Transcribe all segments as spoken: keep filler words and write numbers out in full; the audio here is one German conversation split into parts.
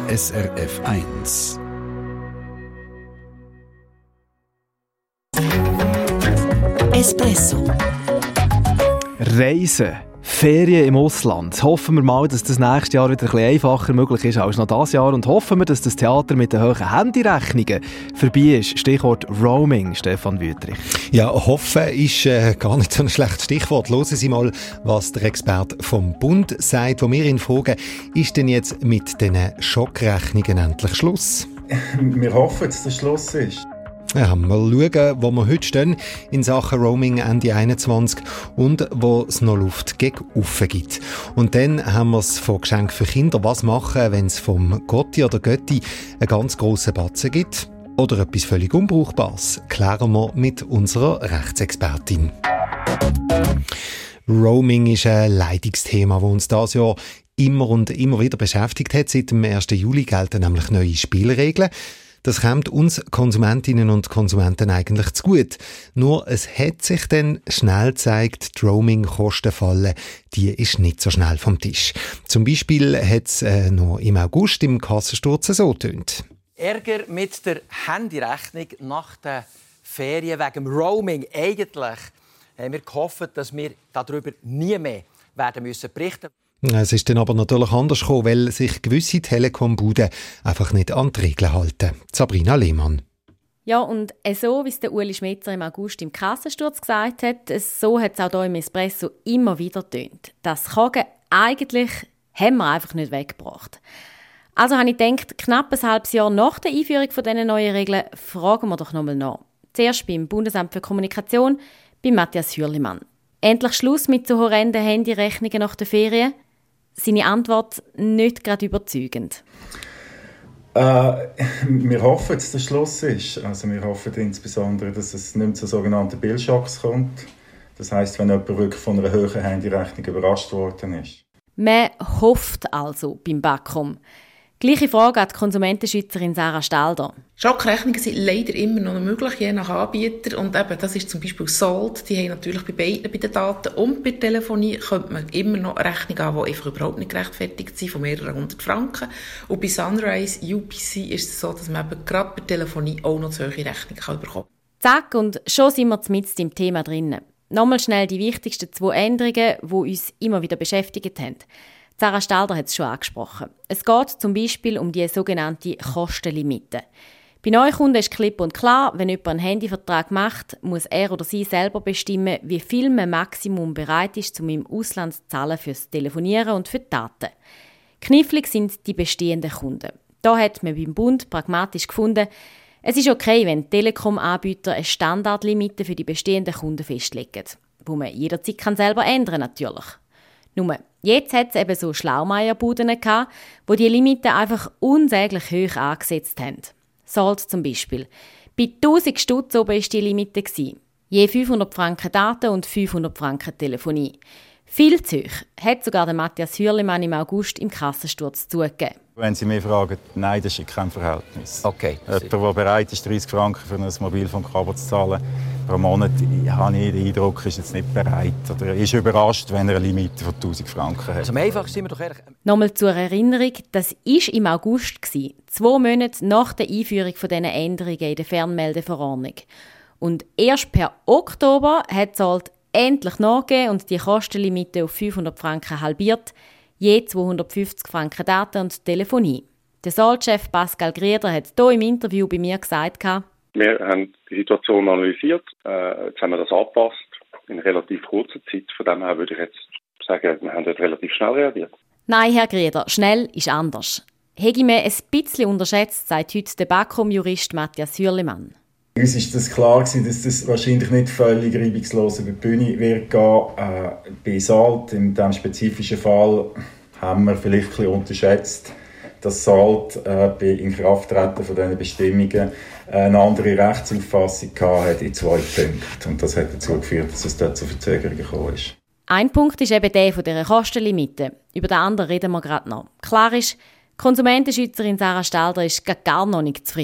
S R F eins. Espresso. Reisen, Ferien im Ausland. Hoffen wir mal, dass das nächstes Jahr wieder ein bisschen einfacher möglich ist als noch dieses Jahr. Und hoffen wir, dass das Theater mit den hohen Handyrechnungen vorbei ist. Stichwort Roaming, Stefan Wüthrich. Ja, hoffen ist äh, gar nicht so ein schlechtes Stichwort. Hören Sie mal, was der Experte vom Bund sagt, wo wir ihn fragen, ist denn jetzt mit diesen Schockrechnungen endlich Schluss? Wir hoffen, dass das Schluss ist. Ja, mal schauen, wo wir heute stehen in Sachen Roaming Ende einundzwanzig und wo es noch Luft gegen Uffen gibt. Und dann haben wir es von Geschenk für Kinder. Was machen, wenn es vom Gotti oder Götti einen ganz grossen Batzen gibt? Oder etwas völlig Unbrauchbares? Klären wir mit unserer Rechtsexpertin. Roaming ist ein Leidungsthema, das uns dieses Jahr immer und immer wieder beschäftigt hat. Seit dem ersten Juli gelten nämlich neue Spielregeln. Das kommt uns Konsumentinnen und Konsumenten eigentlich zu gut. Nur es hat sich dann schnell gezeigt, die Roaming-Kostenfalle, die ist nicht so schnell vom Tisch. Zum Beispiel hat es äh, noch im August im Kassensturz so getönt. Ärger mit der Handyrechnung nach den Ferien wegen dem Roaming. Eigentlich haben wir gehofft, dass wir darüber nie mehr werden müssen berichten. Es ist dann aber natürlich anders gekommen, weil sich gewisse Telekom-Buden einfach nicht an die Regeln halten. Sabrina Lehmann. Ja, und so, wie es der Ueli Schmetzer im August im Kassensturz gesagt hat, so hat es auch hier im Espresso immer wieder getönt. Das Kogen eigentlich haben wir einfach nicht weggebracht. Also habe ich gedacht, knapp ein halbes Jahr nach der Einführung dieser neuen Regeln fragen wir doch nochmal nach. Zuerst beim Bundesamt für Kommunikation, bei Matthias Hürlimann. Endlich Schluss mit so horrenden Handyrechnungen nach den Ferien? Seine Antwort nicht gerade überzeugend. Äh, wir hoffen, dass das Schluss ist. Also wir hoffen insbesondere, dass es nicht zu sogenannten Billschocks kommt. Das heisst, wenn jemand wirklich von einer hohen Handyrechnung überrascht worden ist. Man hofft also beim Backum. Gleiche Frage an die Konsumentenschützerin Sarah Stalder. Schockrechnungen sind leider immer noch möglich, je nach Anbieter. Und eben, das ist zum Beispiel Salt. Die haben natürlich bei beiden, bei den Daten und bei der Telefonie, könnte man immer noch Rechnungen haben, die einfach überhaupt nicht gerechtfertigt sind, von mehreren hundert Franken. Und bei Sunrise U P C ist es so, dass man eben gerade bei der Telefonie auch noch zu hohe Rechnungen kann bekommen kann. Zack, und schon sind wir mitten im Thema drin. Nochmal schnell die wichtigsten zwei Änderungen, die uns immer wieder beschäftigt haben. Sarah Stalder hat es schon angesprochen. Es geht zum Beispiel um die sogenannte Kostenlimite. Bei Neukunden ist klipp und klar, wenn jemand einen Handyvertrag macht, muss er oder sie selber bestimmen, wie viel man Maximum bereit ist, um im Ausland zu zahlen fürs Telefonieren und für die Daten. Knifflig sind die bestehenden Kunden. Da hat man beim Bund pragmatisch gefunden, es ist okay, wenn Telekom-Anbieter eine Standardlimite für die bestehenden Kunden festlegen, wo man jederzeit kann selber ändern natürlich. Nur, jetzt hat es eben so Schlaumeierbuden gehabt, wo die Limite einfach unsäglich hoch angesetzt haben. Salt zum Beispiel. Bei tausend Stutz oben war die Limite. Je fünfhundert Franken Daten und fünfhundert Franken Telefonie. Viel zu hoch, hat sogar der Matthias Hürlimann im August im Kassensturz zugegeben. Wenn Sie mich fragen, nein, das ist kein Verhältnis. Okay. Jemand, der bereit ist, dreissig Franken für ein Mobilfunkabo zu zahlen pro Monat, habe ich den Eindruck, ist jetzt nicht bereit. Oder ist überrascht, wenn er eine Limite von tausend Franken hat. Also am einfachsten sind wir doch ehrlich. Nochmal zur Erinnerung, das war im August, zwei Monate nach der Einführung dieser Änderungen in der Fernmeldeverordnung. Und erst per Oktober hat Salt endlich nachgegeben und die Kostenlimite auf fünfhundert Franken halbiert, je zweihundertfünfzig Franken Daten und Telefonie. Der Salt-Chef Pascal Grieder hat hier im Interview bei mir gesagt, wir haben die Situation analysiert, äh, jetzt haben wir das angepasst in relativ kurzer Zeit. Von dem her würde ich jetzt sagen, wir haben dort relativ schnell reagiert. Nein, Herr Grieder, schnell ist anders. Hätte ich mir ein bisschen unterschätzt, sagt heute der Backum-Jurist Matthias Hürlimann. Uns war das klar, dass das wahrscheinlich nicht völlig reibungslos über die Bühne wird gehen. Äh, bei Salt, in diesem spezifischen Fall, haben wir vielleicht ein bisschen unterschätzt, dass Salt äh, bei Inkrafttreten von diesen Bestimmungen eine andere Rechtsauffassung hatte in zwei Punkten. Und das hat dazu geführt, dass es dort zu Verzögerungen gekommen ist. Ein Punkt ist eben der von dieser Kostenlimite. Über den anderen reden wir gerade noch. Klar ist, die Konsumentenschützerin Sarah Stalder ist gar noch nicht zufrieden.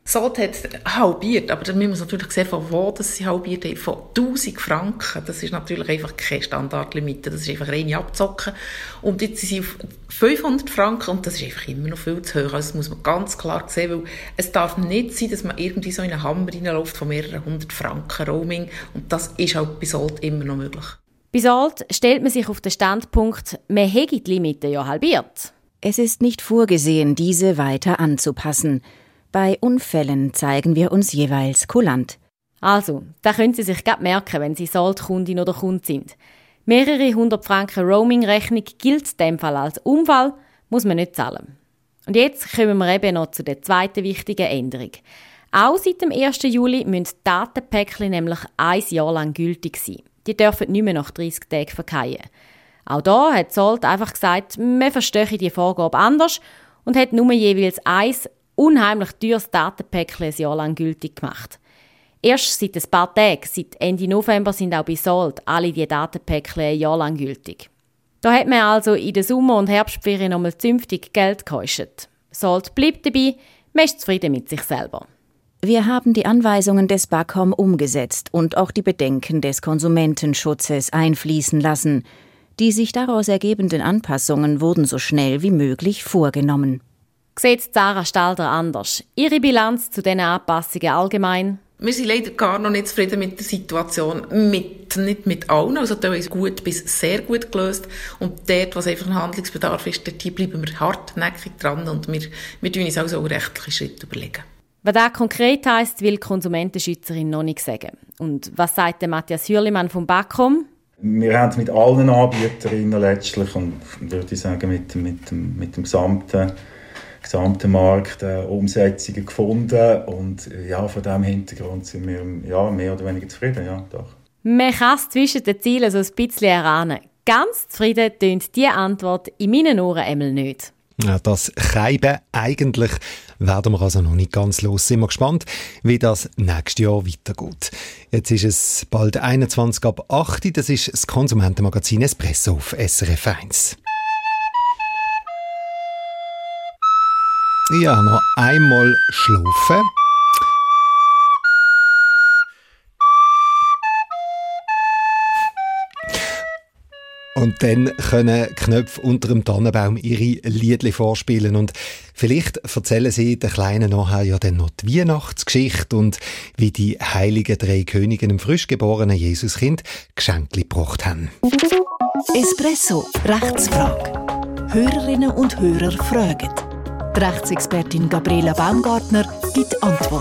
Salt hat halbiert, aber dann müssen wir natürlich sehen, von wo das sie halbiert haben. Von tausend Franken. Das ist natürlich einfach keine Standardlimite. Das ist einfach reine Abzocken. Und jetzt sind sie auf fünfhundert Franken und das ist einfach immer noch viel zu hoch. Also das muss man ganz klar sehen, weil es darf nicht sein, dass man irgendwie so in einen Hammer reinläuft von mehreren hundert Franken Roaming. Und das ist halt bei Salt immer noch möglich. Bei Salt stellt man sich auf den Standpunkt, man hätte die Limite ja halbiert. Es ist nicht vorgesehen, diese weiter anzupassen. Bei Unfällen zeigen wir uns jeweils kulant. Also, da können Sie sich gerade merken, wenn Sie Salt-Kundin oder Kunde sind. Mehrere hundert Franken Roaming-Rechnung gilt in diesem Fall als Unfall, muss man nicht zahlen. Und jetzt kommen wir eben noch zu der zweiten wichtigen Änderung. Auch seit dem ersten Juli müssen Datenpäckchen nämlich ein Jahr lang gültig sein. Die dürfen nicht mehr nach dreissig Tagen verkehren. Auch da hat Salt einfach gesagt, man verstehe die Vorgabe anders und hat nur jeweils eins unheimlich teures Datenpäckchen ein Jahr lang gültig gemacht. Erst seit ein paar Tagen, seit Ende November, sind auch bei Salt alle diese Datenpäckchen ein Jahr lang gültig. Da hat man also in der Sommer- und Herbstferien nochmal zünftig Geld gekostet. Salt bleibt dabei, man ist zufrieden mit sich selber. Wir haben die Anweisungen des BAKOM umgesetzt und auch die Bedenken des Konsumentenschutzes einfließen lassen. Die sich daraus ergebenden Anpassungen wurden so schnell wie möglich vorgenommen. Sieht Sarah Stalder anders? Ihre Bilanz zu diesen Anpassungen allgemein? Wir sind leider gar noch nicht zufrieden mit der Situation, mit, nicht mit allen, also da ist gut bis sehr gut gelöst und dort, was einfach ein Handlungsbedarf ist, dort bleiben wir hartnäckig dran und wir, wir tun uns auch so rechtliche Schritte überlegen. Was das konkret heisst, will die Konsumentenschützerin noch nicht sagen. Und was sagt der Matthias Hürlimann vom BAKOM? Wir haben mit allen Anbieterinnen letztlich und würde ich sagen mit, mit, dem, mit dem gesamten gesamten Markt äh, Umsetzungen gefunden und ja, von diesem Hintergrund sind wir ja, mehr oder weniger zufrieden, ja, doch. Man kann es zwischen den Zielen so ein bisschen erahnen. Ganz zufrieden tönt diese Antwort in meinen Ohren einmal nicht. Ja, das Keiben eigentlich werden wir also noch nicht ganz los. Sind wir gespannt, wie das nächstes Jahr weitergeht. Jetzt ist es bald einundzwanzig ab acht. Das ist das Konsumentenmagazin Espresso auf S R F eins. Ja, noch einmal schlafen. Und dann können Knöpfe unter dem Tannenbaum ihre Liedli vorspielen. Und vielleicht erzählen sie den Kleinen nachher ja dann noch die Weihnachtsgeschichte und wie die heiligen drei Könige dem frisch geborenen Jesuskind Geschenke gebracht haben. Espresso, Rechtsfrage. Hörerinnen und Hörer fragen. Die Rechtsexpertin Gabriela Baumgartner gibt Antwort.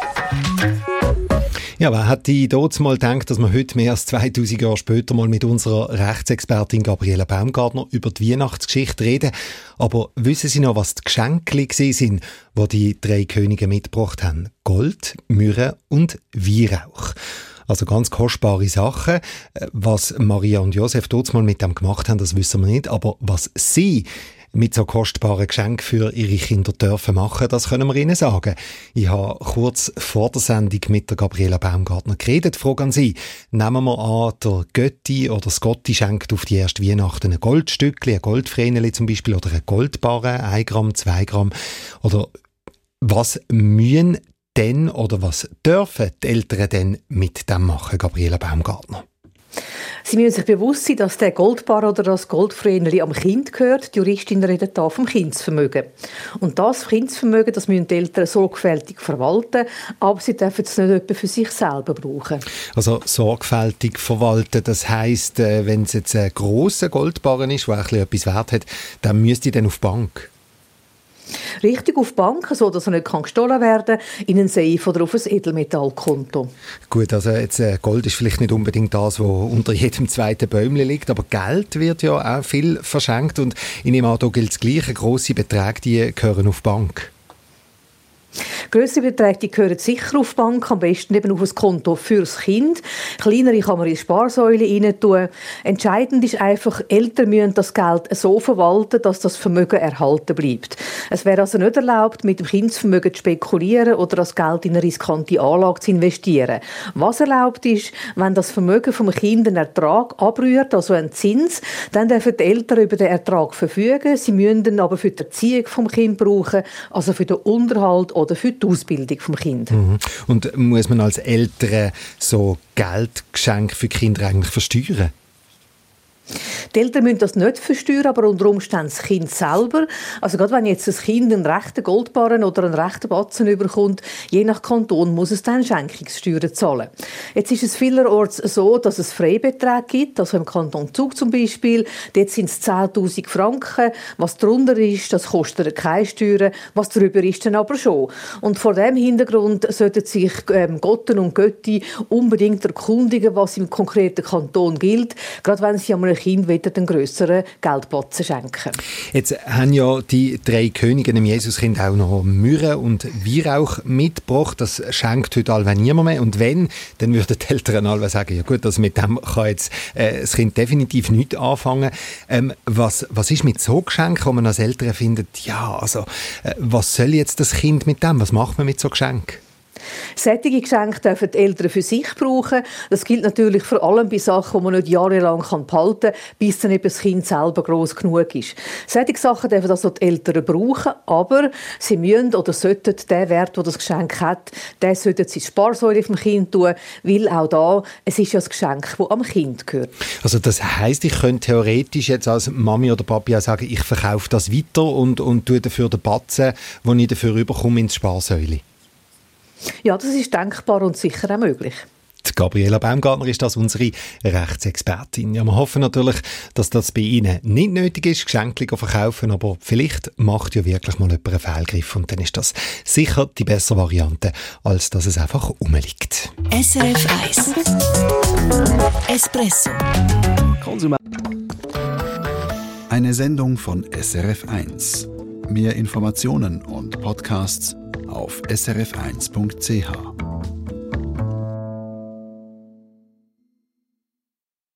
Ja, wer hätte dort mal gedacht, dass wir heute mehr als zweitausend Jahre später mal mit unserer Rechtsexpertin Gabriela Baumgartner über die Weihnachtsgeschichte reden. Aber wissen Sie noch, was die Geschenke sind, die die drei Könige mitgebracht haben? Gold, Myrrhe und Weihrauch. Also ganz kostbare Sachen. Was Maria und Josef dort mal mit dem gemacht haben, das wissen wir nicht. Aber was sie mit so kostbaren Geschenken für ihre Kinder dürfen machen, das können wir ihnen sagen. Ich habe kurz vor der Sendung mit der Gabriela Baumgartner geredet. Frage an Sie. Nehmen wir an, der Götti oder das Gotti schenkt auf die erste Weihnachten ein Goldstückchen, ein Goldvreneli zum Beispiel, oder eine Goldbarre, ein Gramm, zwei Gramm. Oder was müssen denn oder was dürfen die Eltern denn mit dem machen, Gabriela Baumgartner? Sie müssen sich bewusst sein, dass der Goldbar oder das Goldvreneli am Kind gehört. Die Juristin redet hier vom Kindsvermögen. Und das Kindsvermögen, das müssen die Eltern sorgfältig verwalten, aber sie dürfen es nicht etwa für sich selber brauchen. Also sorgfältig verwalten, das heisst, wenn es jetzt ein grosser Goldbarren ist, der etwas wert hat, dann müsste ich dann auf die Bank. Richtig auf Banken, so dass er nicht gestohlen werden kann, in einen Safe oder auf ein Edelmetallkonto. Gut, also jetzt, äh, Gold ist vielleicht nicht unbedingt das, was unter jedem zweiten Bäumchen liegt, aber Geld wird ja auch viel verschenkt und in dem Auto gilt das Gleiche. Grosse Beträge, die gehören auf die Bank. Grössere Beträge die gehören sicher auf die Bank, am besten eben auf ein Konto fürs Kind. Kleinere kann man in die Sparsäule rein tun. Entscheidend ist einfach, Eltern müssen das Geld so verwalten, dass das Vermögen erhalten bleibt. Es wäre also nicht erlaubt, mit dem Kindsvermögen zu spekulieren oder das Geld in eine riskante Anlage zu investieren. Was erlaubt ist, wenn das Vermögen vom Kind einen Ertrag abrührt, also einen Zins, dann dürfen die Eltern über den Ertrag verfügen. Sie müssen ihn aber für die Erziehung vom Kind brauchen, also für den Unterhalt oder für die Ausbildung des Kindes. Mhm. Und muss man als Eltern so Geldgeschenke für Kinder eigentlich versteuern? Die Eltern müssen das nicht versteuern, aber unter Umständen das Kind selber. Also gerade wenn jetzt ein Kind einen rechten Goldbarren oder einen rechten Batzen überkommt, je nach Kanton muss es dann Schenkungssteuern zahlen. Jetzt ist es vielerorts so, dass es Freibeträge gibt, also im Kanton Zug zum Beispiel. Dort sind es zehntausend Franken. Was darunter ist, das kostet keine Steuern. Was darüber ist, dann aber schon. Und vor diesem Hintergrund sollten sich ähm, Gotten und Götti unbedingt erkundigen, was im konkreten Kanton gilt, gerade wenn sie einem Kind wieder den grösseren Geldbatzen schenken. Jetzt haben ja die drei Könige dem Jesuskind auch noch Myrrhe und Weihrauch mitgebracht. Das schenkt heute allweil niemand mehr. Und wenn, dann würden die Eltern allweil sagen, ja gut, also mit dem kann jetzt äh, das Kind definitiv nichts anfangen. Ähm, was, was ist mit so Geschenken, wo man als Eltern findet, ja, also äh, was soll jetzt das Kind mit dem? Was macht man mit so Geschenken? Solche Geschenke dürfen die Eltern für sich brauchen. Das gilt natürlich vor allem bei Sachen, die man nicht jahrelang behalten kann, bis dann eben das Kind selber gross genug ist. Solche Sachen dürfen also die Eltern brauchen, aber sie müssen oder sollten den Wert, den das Geschenk hat, den sollten sie in die Sparsäule vom Kind tun, weil auch da, es ist ja das Geschenk, das am Kind gehört. Also das heisst, ich könnte theoretisch jetzt als Mami oder Papi auch sagen, ich verkaufe das weiter und, und tue dafür den Batzen, den ich dafür überkomme, ins Sparsäule. Ja, das ist denkbar und sicher auch möglich. Die Gabriela Baumgartner ist das unsere Rechtsexpertin. Ja, wir hoffen natürlich, dass das bei Ihnen nicht nötig ist, Geschenke zu verkaufen, aber vielleicht macht ja wirklich mal jemand einen Fehlgriff und dann ist das sicher die bessere Variante, als dass es einfach rumliegt. S R F eins Espresso. Konsument. Eine Sendung von S R F eins. Mehr Informationen und Podcasts auf s r f eins punkt c h.